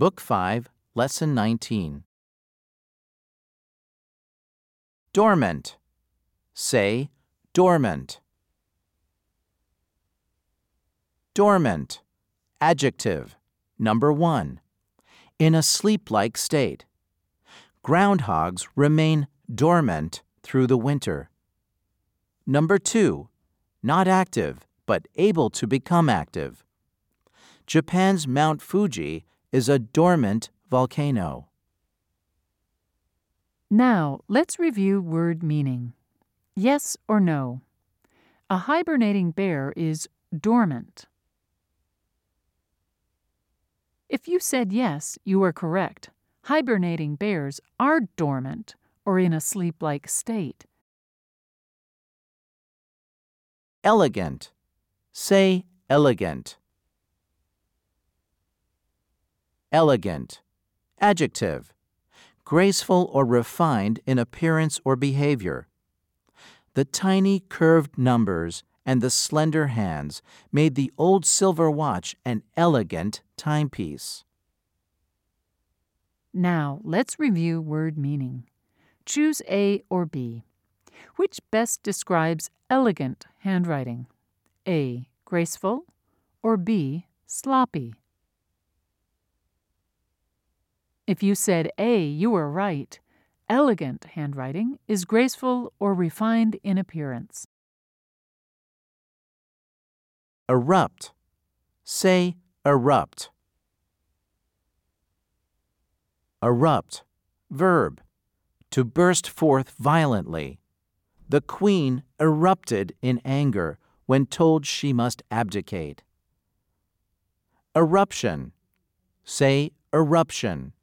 Book 5, Lesson 19. Dormant. Say, dormant. Dormant. Adjective. Number 1. In a sleep-like state. Groundhogs remain dormant through the winter. Number 2. Not active, but able to become active. Japan's Mount Fuji is a dormant volcano. Now, let's review word meaning. Yes or no? A hibernating bear is dormant. If you said yes, you are correct. Hibernating bears are dormant or in a sleep-like state. Elegant. Say, elegant. Elegant. Adjective. Graceful or refined in appearance or behavior. The tiny curved numbers and the slender hands made the old silver watch an elegant timepiece. Now, let's review word meaning. Choose A or B. Which best describes elegant handwriting? A. Graceful or B. Sloppy? If you said A, you were right. Elegant handwriting is graceful or refined in appearance. Erupt. Say, erupt. Erupt. Verb. To burst forth violently. The queen erupted in anger when told she must abdicate. Eruption. Say, eruption.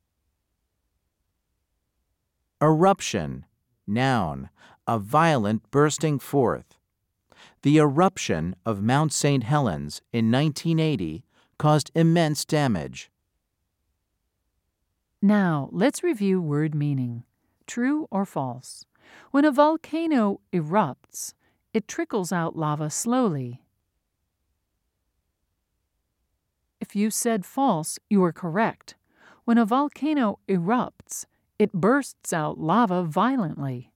Eruption. Noun. A violent bursting forth. The eruption of Mount St. Helens in 1980 caused immense damage. Now, let's review word meaning. True or false? When a volcano erupts, it trickles out lava slowly. If you said false, you are correct. When a volcano erupts, it bursts out lava violently.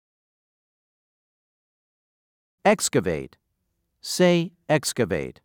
Excavate. Say, excavate.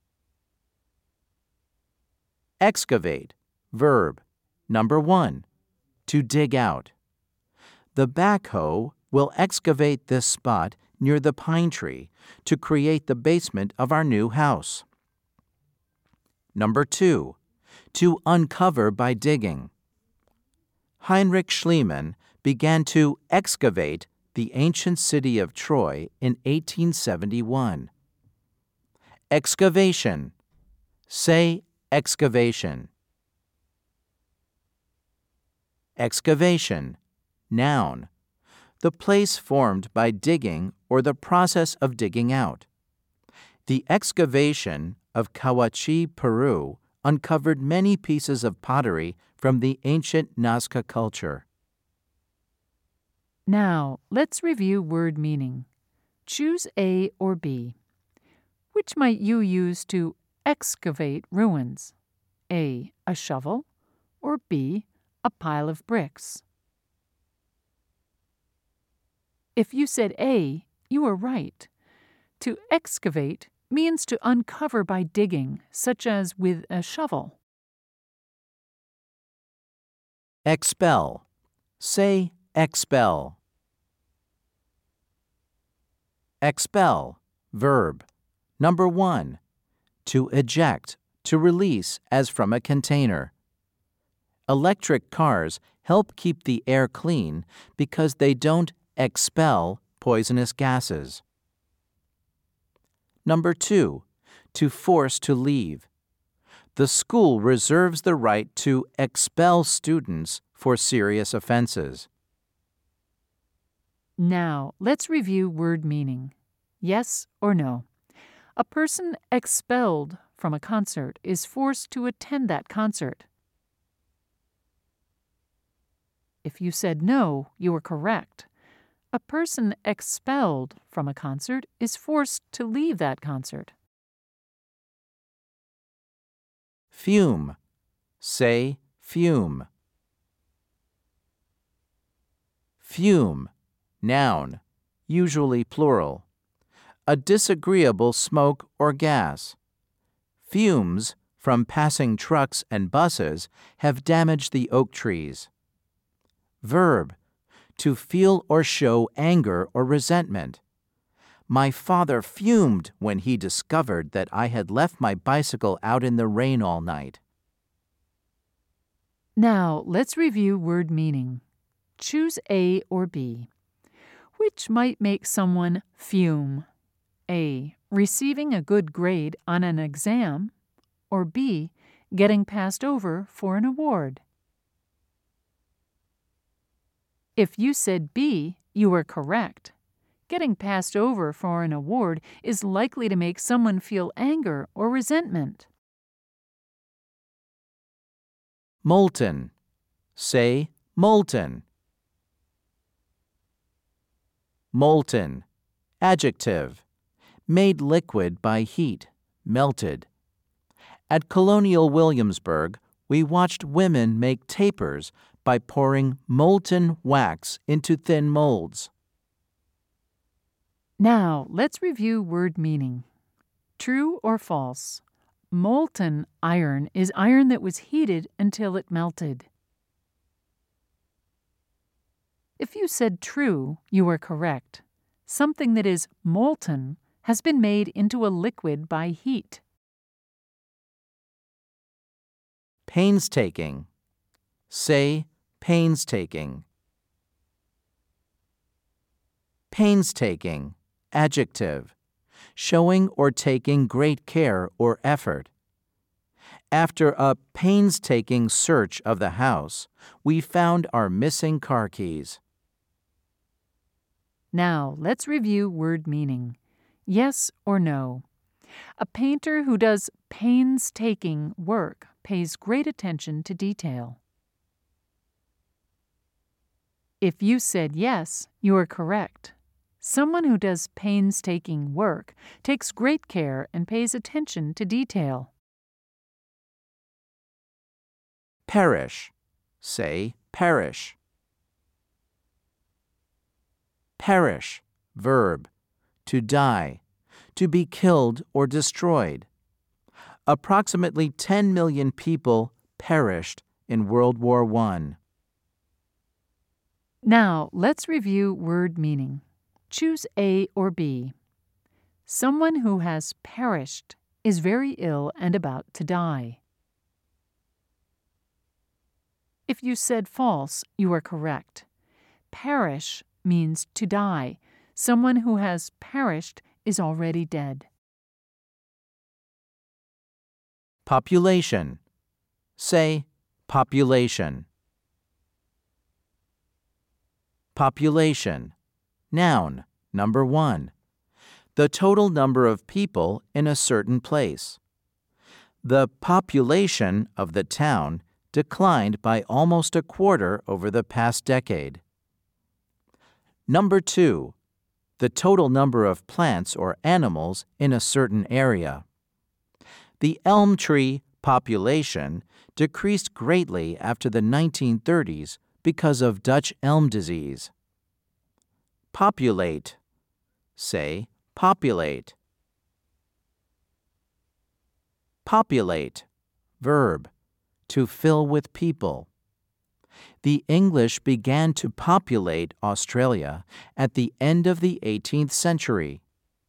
Excavate. Verb. Number 1. To dig out. The backhoe will excavate this spot near the pine tree to create the basement of our new house. Number 2. To uncover by digging. Heinrich Schliemann began to excavate the ancient city of Troy in 1871. Excavation. Say, excavation. Excavation. Noun. The place formed by digging or the process of digging out. The excavation of Cahuachi, Peru, uncovered many pieces of pottery from the ancient Nazca culture. Now, let's review word meaning. Choose A or B. Which might you use to excavate ruins? A. A shovel, or B. A pile of bricks? If you said A, you were right. To excavate means to uncover by digging, such as with a shovel. Expel. Say, expel. Expel. Verb. Number 1. To eject, to release as from a container. Electric cars help keep the air clean because they don't expel poisonous gases. Number 2. To force to leave. The school reserves the right to expel students for serious offenses. Now, let's review word meaning. Yes or no? A person expelled from a concert is forced to attend that concert. If you said no, you were correct. A person expelled from a concert is forced to leave that concert. Fume. Say, fume. Fume, noun, usually plural. A disagreeable smoke or gas. Fumes from passing trucks and buses have damaged the oak trees. Verb, to feel or show anger or resentment. My father fumed when he discovered that I had left my bicycle out in the rain all night. Now, let's review word meaning. Choose A or B. Which might make someone fume? A. Receiving a good grade on an exam, or B. Getting passed over for an award. If you said B, you were correct. Getting passed over for an award is likely to make someone feel anger or resentment. Molten. Say, molten. Molten, adjective, made liquid by heat, melted. At Colonial Williamsburg, we watched women make tapers by pouring molten wax into thin molds. Now, let's review word meaning. True or false? Molten iron is iron that was heated until it melted. If you said true, you were correct. Something that is molten has been made into a liquid by heat. Painstaking. Say, painstaking. Painstaking, adjective, showing or taking great care or effort. After a painstaking search of the house, we found our missing car keys. Now, let's review word meaning. Yes or no? A painter who does painstaking work pays great attention to detail. If you said yes, you are correct. Someone who does painstaking work takes great care and pays attention to detail. Perish. Say, perish. Perish, verb, to die, to be killed or destroyed. Approximately 10 million people perished in World War I. Now, let's review word meaning. Choose A or B. Someone who has perished is very ill and about to die. If you said false, you are correct. Perish means to die. Someone who has perished is already dead. Population. Say, population. Population. Noun, number 1. The total number of people in a certain place. The population of the town declined by almost a quarter over the past decade. Number 2. The total number of plants or animals in a certain area. The elm tree population decreased greatly after the 1930s because of Dutch elm disease. Populate. Say, populate. Populate, verb, to fill with people. The English began to populate Australia at the end of the 18th century.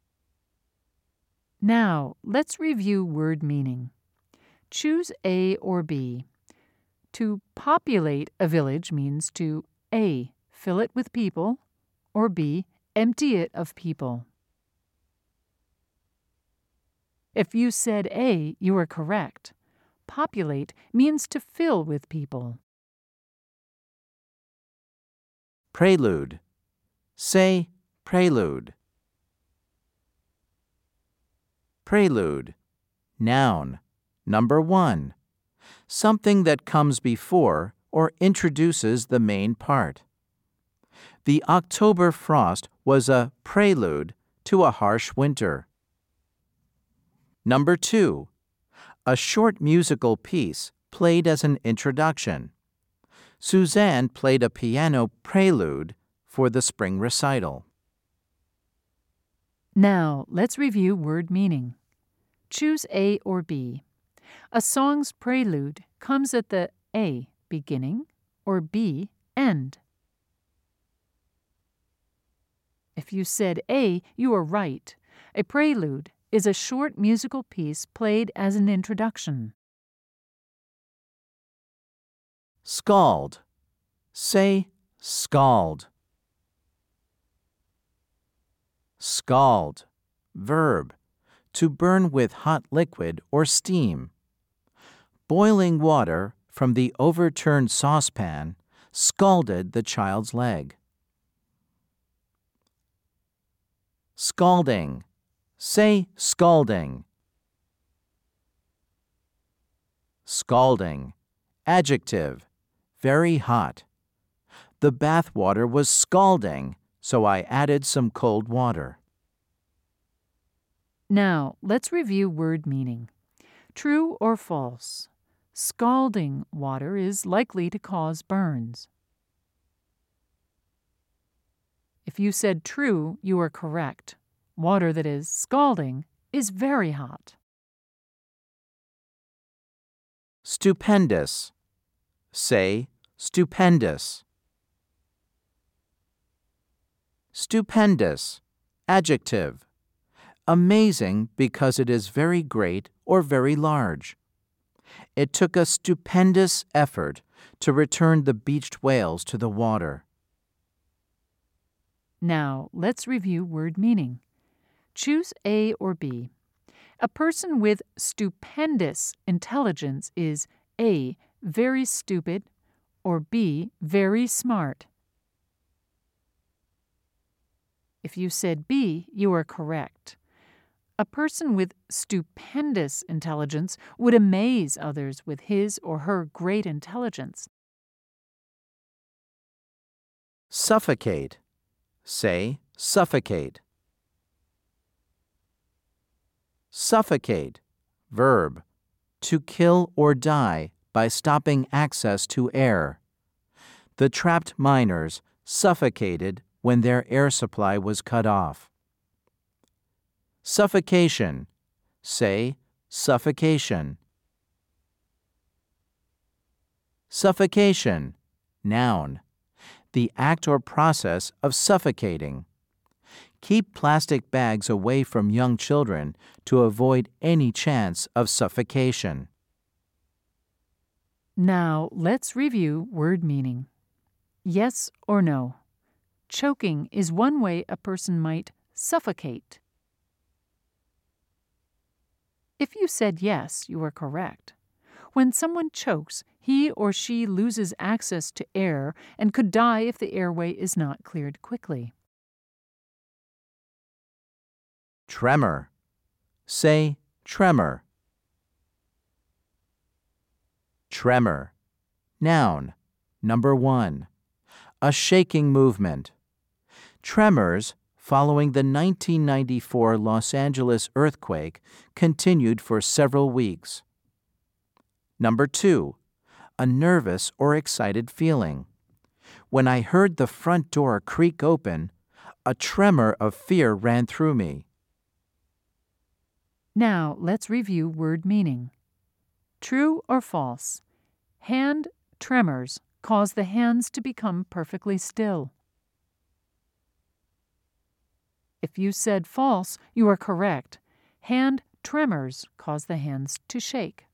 Now, let's review word meaning. Choose A or B. To populate a village means to A. Fill it with people, or B. Empty it of people. If you said A, you are correct. Populate means to fill with people. Prelude. Say, prelude. Prelude. Noun, number 1. Something that comes before or introduces the main part. The October frost was a prelude to a harsh winter. Number 2. A short musical piece played as an introduction. Suzanne played a piano prelude for the spring recital. Now, let's review word meaning. Choose A or B. A song's prelude comes at the A, beginning, or B, end. If you said A, you are right. A prelude is a short musical piece played as an introduction. Scald. Say scald. Scald. Verb. To burn with hot liquid or steam. Boiling water from the overturned saucepan scalded the child's leg. Scalding. Say scalding. Scalding. Adjective. Very hot. The bath water was scalding, so I added some cold water. Now, let's review word meaning. True or false? Scalding water is likely to cause burns. If you said true, you are correct. Water that is scalding is very hot. Stupendous. Say stupendous. Stupendous. Adjective. Amazing because it is very great or very large. It took a stupendous effort to return the beached whales to the water. Now, let's review word meaning. Choose A or B. A person with stupendous intelligence is A, very stupid, or B, very smart. If you said B, you are correct. A person with stupendous intelligence would amaze others with his or her great intelligence. Suffocate. Say suffocate. Suffocate. Verb. To kill or die by stopping access to air. The trapped miners suffocated when their air supply was cut off. Suffocation. Say suffocation. Suffocation. Noun. The act or process of suffocating. Keep plastic bags away from young children to avoid any chance of suffocation. Now, let's review word meaning. Yes or no? Choking is one way a person might suffocate. If you said yes, you are correct. When someone chokes, he or she loses access to air and could die if the airway is not cleared quickly. Tremor. Say tremor. Tremor. Noun. Number 1. A shaking movement. Tremors following the 1994 Los Angeles earthquake continued for several weeks. Number 2. A nervous or excited feeling. When I heard the front door creak open, a tremor of fear ran through me. Now, let's review word meaning. True or false? Hand tremors cause the hands to become perfectly still. If you said false, you are correct. Hand tremors cause the hands to shake.